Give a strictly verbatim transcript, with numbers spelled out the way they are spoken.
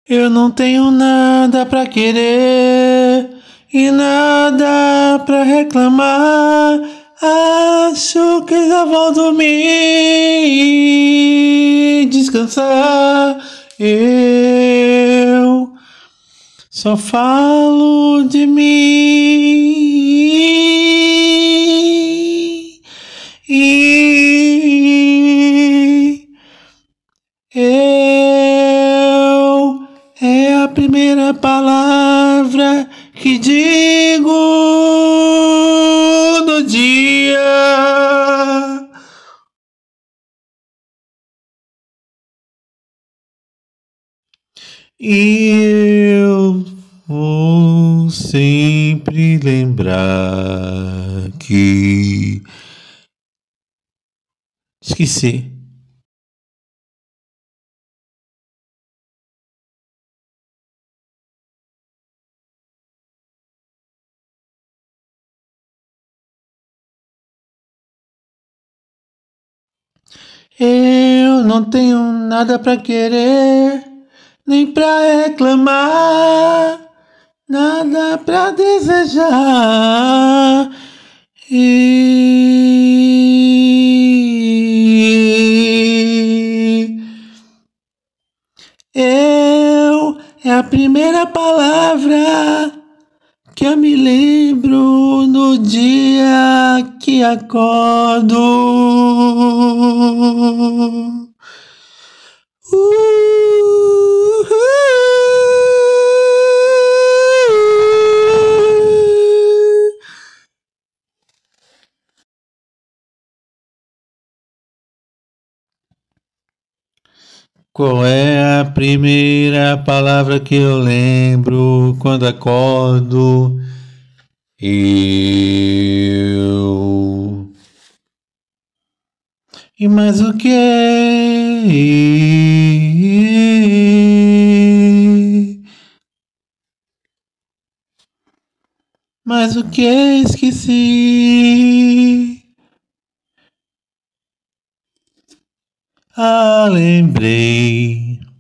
Eu não tenho nada pra querer e nada pra reclamar. Acho que já vou dormir, descansar. Eu só falo de mim e eu é a primeira palavra que digo no dia. E eu vou sempre lembrar que esqueci. Eu não tenho nada pra querer, nem pra reclamar, nada pra desejar. E eu é a primeira palavra que eu me lembro no dia que acordo. Qual é a primeira palavra que eu lembro quando acordo? Eu. E mais o que? Mas o que esqueci? Ah, lembrei.